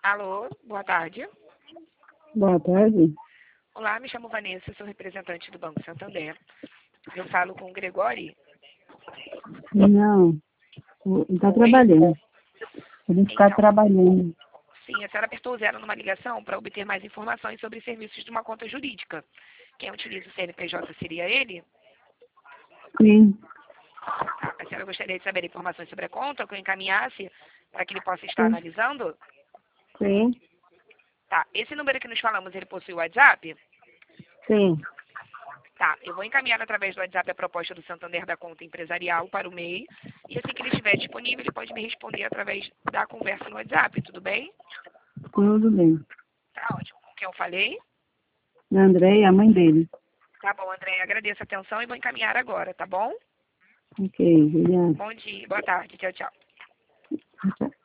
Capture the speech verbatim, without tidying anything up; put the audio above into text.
Alô, boa tarde. Boa tarde. Olá, me chamo Vanessa, sou representante do Banco Santander. Eu falo com o Gregório. Não, ele está Oi? trabalhando. Ele está Então, trabalhando. sim, a senhora apertou o zero numa ligação para obter mais informações sobre serviços de uma conta jurídica. Quem utiliza o C N P J seria ele? Sim, Tá, a senhora gostaria de saber informações sobre a conta que eu encaminhasse para que ele possa estar sim, analisando? sim, Tá, esse número que nos falamos, ele possui WhatsApp? sim. Tá, eu vou encaminhar através do WhatsApp a proposta do Santander da conta empresarial para o M E I. E assim que ele estiver disponível, ele pode me responder através da conversa no WhatsApp, tudo bem? Tudo bem. Tá ótimo. Com quem eu falei? André e a mãe dele. Tá bom, André, agradeço a atenção e vou encaminhar agora, tá bom? Ok, obrigada. Bom dia, boa tarde, tchau, tchau. Tchau.